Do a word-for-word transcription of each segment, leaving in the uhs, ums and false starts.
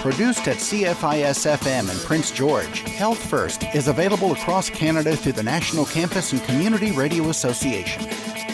Produced at C F I S F M in Prince George, Health First is available across Canada through the National Campus and Community Radio Association.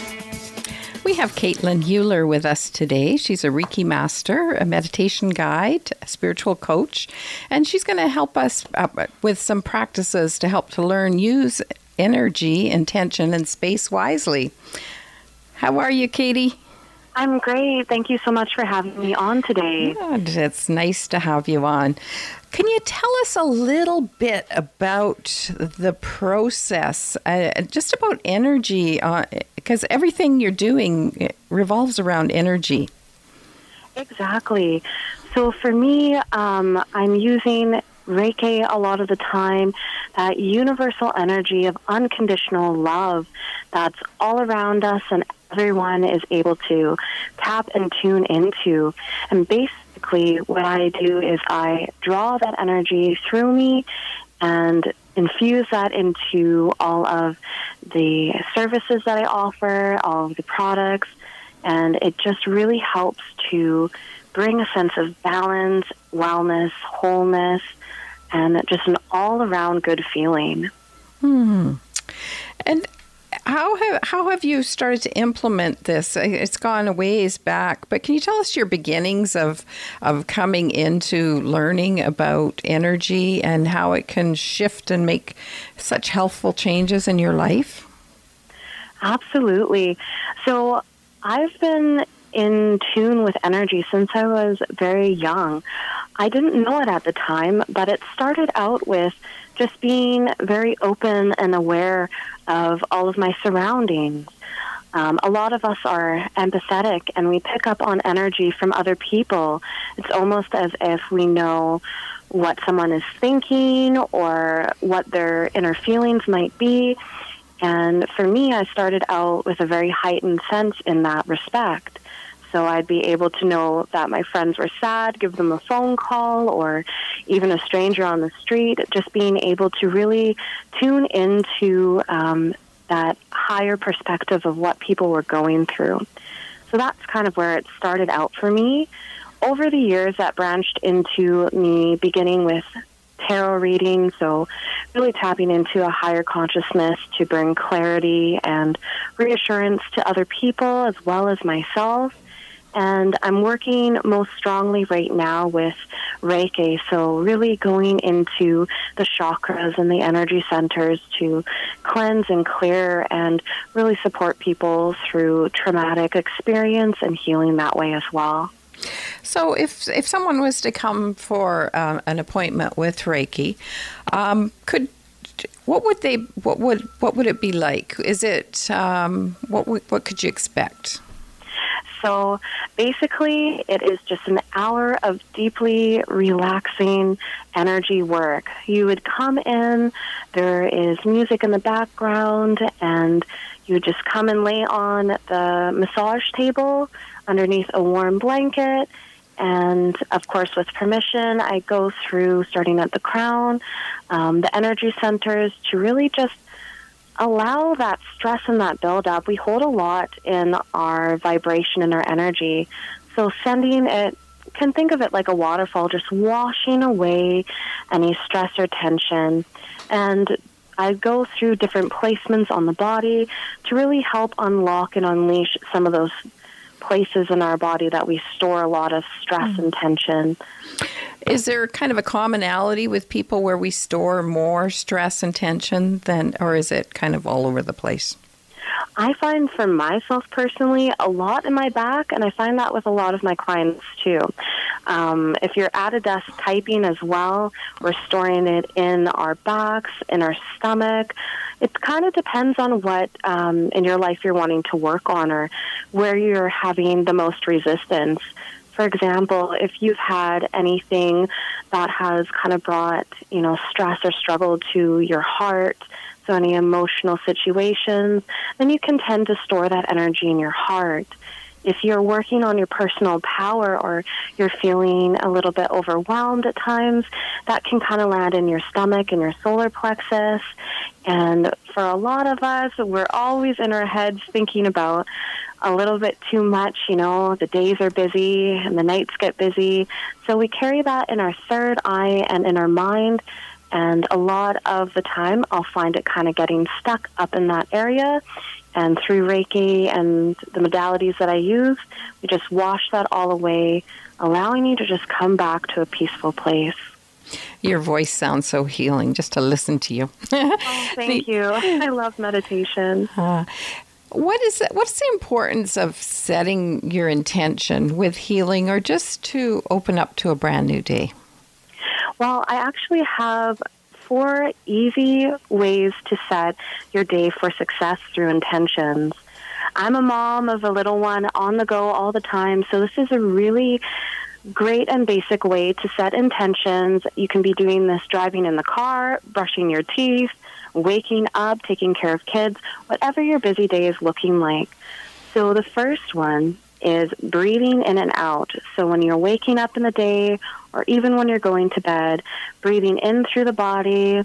We have Caitlin Euler with us today. She's a Reiki master, a meditation guide, a spiritual coach, and she's going to help us uh, with some practices to help to learn use energy, intention, and space wisely. How are you, Katie? I'm great. Thank you so much for having me on today. Good. It's nice to have you on. Can you tell us a little bit about the process, uh, just about energy, because uh, everything you're doing revolves around energy. Exactly. So for me, um, I'm using Reiki a lot of the time, that universal energy of unconditional love that's all around us and everyone is able to tap and tune into. And basically what I do is I draw that energy through me and infuse that into all of the services that I offer, all of the products, and it just really helps to bring a sense of balance, wellness, wholeness, and just an all-around good feeling. Hmm. And how have how have you started to implement this? It's gone a ways back, but can you tell us your beginnings of of coming into learning about energy and how it can shift and make such healthful changes in your life? Absolutely. So I've been in tune with energy since I was very young. I didn't know it at the time, but it started out with just being very open and aware of all of my surroundings. Um, a lot of us are empathetic and we pick up on energy from other people. It's almost as if we know what someone is thinking or what their inner feelings might be. And for me, I started out with a very heightened sense in that respect. So I'd be able to know that my friends were sad, give them a phone call, or even a stranger on the street, just being able to really tune into um, that higher perspective of what people were going through. So that's kind of where it started out for me. Over the years, that branched into me beginning with tarot reading, so really tapping into a higher consciousness to bring clarity and reassurance to other people as well as myself. And I'm working most strongly right now with Reiki, so really going into the chakras and the energy centers to cleanse and clear and really support people through traumatic experience and healing that way as well. So if if someone was to come for uh, an appointment with Reiki, um, could what would they what would what would it be like? Is it um, what what could you expect? So basically, it is just an hour of deeply relaxing energy work. You would come in, there is music in the background, and you would just come and lay on the massage table underneath a warm blanket. And, of course, with permission, I go through, starting at the crown, um, the energy centers, to really just allow that stress and that buildup. We hold a lot in our vibration and our energy. So sending it, can think of it like a waterfall, just washing away any stress or tension. And I go through different placements on the body to really help unlock and unleash some of those places in our body that we store a lot of stress mm. and tension. Is there kind of a commonality with people where we store more stress and tension than, or is it kind of all over the place? I find for myself personally a lot in my back, and I find that with a lot of my clients too. Um, if you're at a desk typing as well, we're storing it in our backs, in our stomach. It kind of depends on what um, in your life you're wanting to work on or where you're having the most resistance. For example, if you've had anything that has kind of brought, you know, stress or struggle to your heart, so any emotional situations, then you can tend to store that energy in your heart. If you're working on your personal power or you're feeling a little bit overwhelmed at times, that can kind of land in your stomach and your solar plexus. And for a lot of us, we're always in our heads thinking about a little bit too much. You know, the days are busy and the nights get busy. So we carry that in our third eye and in our mind. And a lot of the time, I'll find it kind of getting stuck up in that area. And through Reiki and the modalities that I use, we just wash that all away, allowing you to just come back to a peaceful place. Your voice sounds so healing just to listen to you. Oh, thank the, you. I love meditation. Uh, what is it, what's the importance of setting your intention with healing or just to open up to a brand new day? Well, I actually have four easy ways to set your day for success through intentions. I'm a mom of a little one on the go all the time, so this is a really great and basic way to set intentions. You can be doing this driving in the car, brushing your teeth, waking up, taking care of kids, whatever your busy day is looking like. So the first one is breathing in and out. So when you're waking up in the day or even when you're going to bed, breathing in through the body,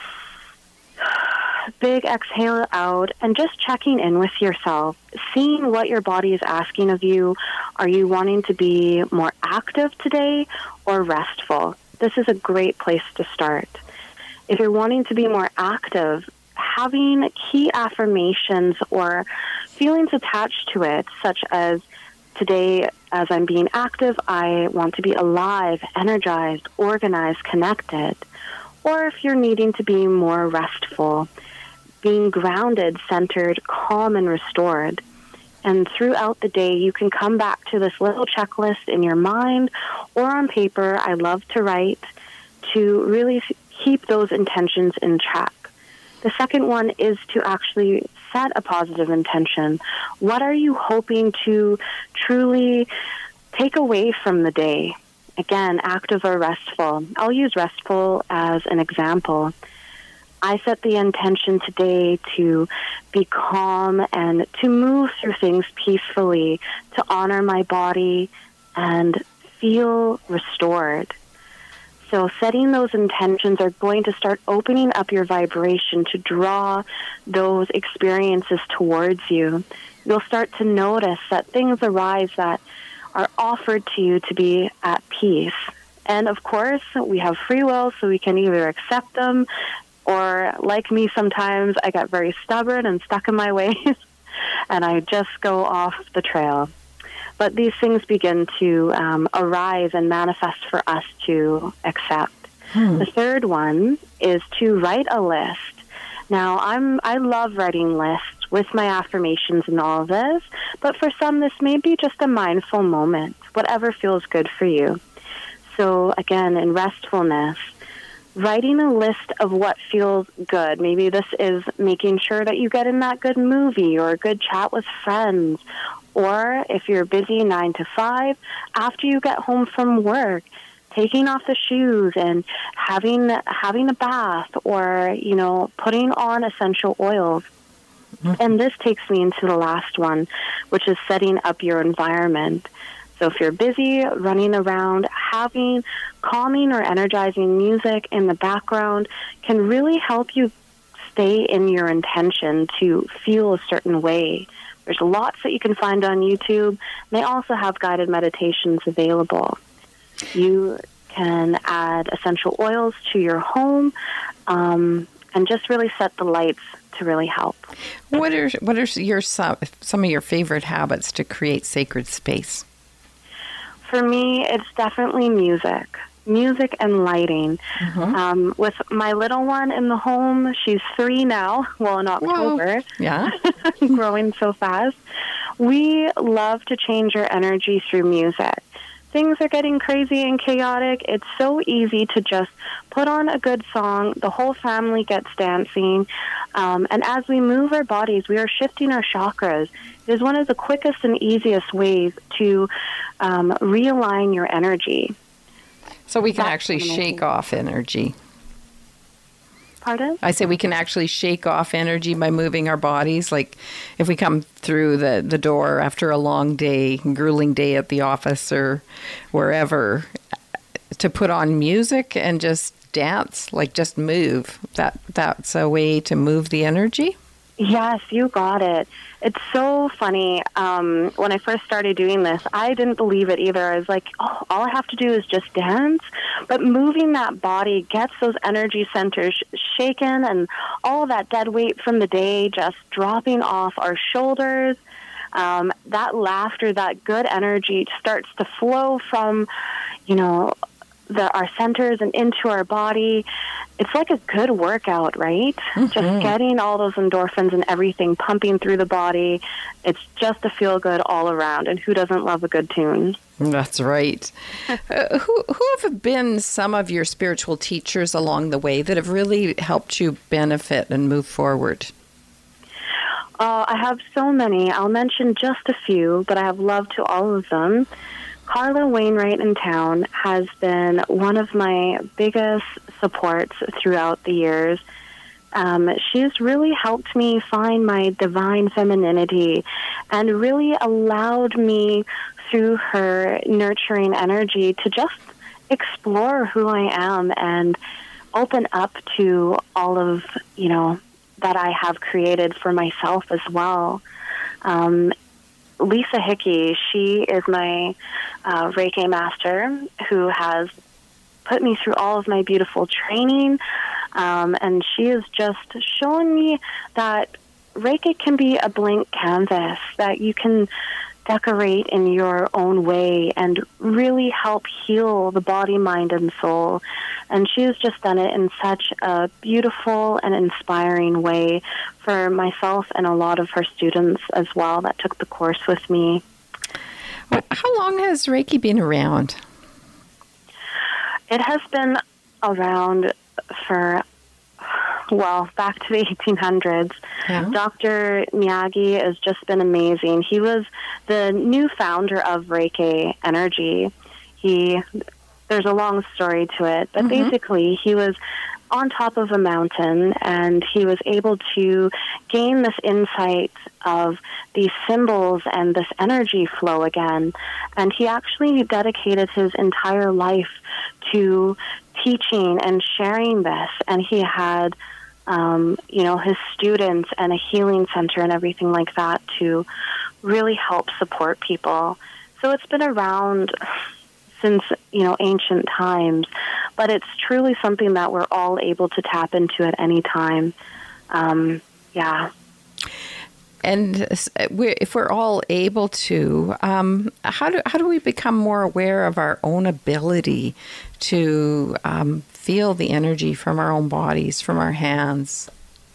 big exhale out, and just checking in with yourself, seeing what your body is asking of you. Are you wanting to be more active today or restful? This is a great place to start. If you're wanting to be more active, having key affirmations or feelings attached to it, such as, today, as I'm being active, I want to be alive, energized, organized, connected. Or if you're needing to be more restful, being grounded, centered, calm, and restored. And throughout the day, you can come back to this little checklist in your mind or on paper. I love to write to really keep those intentions in check. The second one is to actually set a positive intention. What are you hoping to truly take away from the day? Again, active or restful. I'll use restful as an example. I set the intention today to be calm and to move through things peacefully, to honor my body and feel restored. So setting those intentions are going to start opening up your vibration to draw those experiences towards you. You'll start to notice that things arise that are offered to you to be at peace. And of course, we have free will, so we can either accept them or, like me sometimes, I get very stubborn and stuck in my ways, and I just go off the trail. But these things begin to um, arise and manifest for us to accept. Hmm. The third one is to write a list. Now, I'm I love writing lists with my affirmations and all of this, but for some, this may be just a mindful moment, whatever feels good for you. So, again, in restfulness, writing a list of what feels good. Maybe this is making sure that you get in that good movie or a good chat with friends. Or if you're busy nine to five, after you get home from work, taking off the shoes and having having a bath or, you know, putting on essential oils. Mm-hmm. And this takes me into the last one, which is setting up your environment. So if you're busy running around, having calming or energizing music in the background can really help you stay in your intention to feel a certain way. There's lots that you can find on YouTube. They also have guided meditations available. You can add essential oils to your home um, and just really set the lights to really help. What are what are your some, some of your favorite habits to create sacred space? For me, it's definitely music. Music and lighting. Mm-hmm. Um, with my little one in the home, she's three now, well, in October. Whoa. Yeah. Growing so fast. We love to change our energy through music. Things are getting crazy and chaotic. It's so easy to just put on a good song. The whole family gets dancing. Um, and as we move our bodies, we are shifting our chakras. It is one of the quickest and easiest ways to um, realign your energy. So we can That's actually shake off energy. Pardon? I say we can actually shake off energy by moving our bodies. Like if we come through the, the door after a long day, grueling day at the office or wherever, to put on music and just dance, like just move. That That's a way to move the energy. Yes, you got it. It's so funny. Um, when I first started doing this, I didn't believe it either. I was like, oh, all I have to do is just dance. But moving that body gets those energy centers shaken and all of that dead weight from the day just dropping off our shoulders. Um, that laughter, that good energy starts to flow from, you know, the, our centers and into our body. It's like a good workout, right? Mm-hmm. Just getting all those endorphins and everything pumping through the body. It's just a feel good all around. And who doesn't love a good tune? That's right. uh, who, who have been some of your spiritual teachers along the way that have really helped you benefit and move forward? Uh, I have so many. I'll mention just a few, but I have love to all of them. Carla Wainwright in town has been one of my biggest supports throughout the years. Um, she's really helped me find my divine femininity and really allowed me through her nurturing energy to just explore who I am and open up to all of, you know, that I have created for myself as well. Um, Lisa Hickey, she is my uh, Reiki master who has put me through all of my beautiful training, um, and she has just shown me that Reiki can be a blank canvas, that you can decorate in your own way and really help heal the body, mind, and soul. And she has just done it in such a beautiful and inspiring way for myself and a lot of her students as well that took the course with me. How long has Reiki been around? It has been around for, well, back to the eighteen hundreds. Yeah. Doctor Miyagi has just been amazing. He was the new founder of Reiki Energy. He, there's a long story to it, but mm-hmm. basically he was on top of a mountain and he was able to gain this insight of these symbols and this energy flow again. And he actually dedicated his entire life to teaching and sharing this. And he had Um, you know, his students and a healing center and everything like that to really help support people. So it's been around since, you know, ancient times, but it's truly something that we're all able to tap into at any time. Um, yeah. And if we're all able to, um, how do how do we become more aware of our own ability to um, feel the energy from our own bodies, from our hands?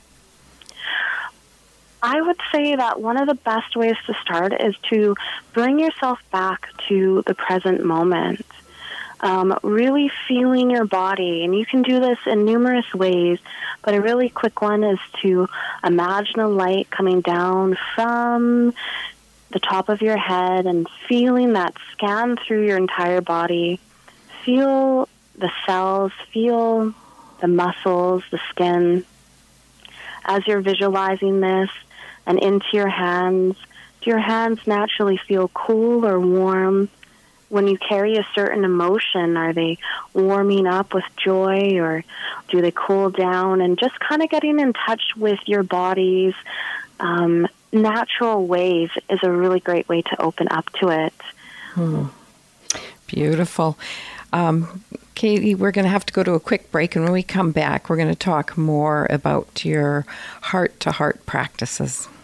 I would say that one of the best ways to start is to bring yourself back to the present moment. Um, really feeling your body, and you can do this in numerous ways, but a really quick one is to imagine a light coming down from the top of your head and feeling that scan through your entire body. Feel the cells, feel the muscles, the skin. As you're visualizing this and into your hands, do your hands naturally feel cool or warm? When you carry a certain emotion, are they warming up with joy or do they cool down? And just kind of getting in touch with your body's um, natural ways is a really great way to open up to it. Hmm. Beautiful. Um, Katie, we're going to have to go to a quick break, and when we come back, we're going to talk more about your heart-to-heart practices.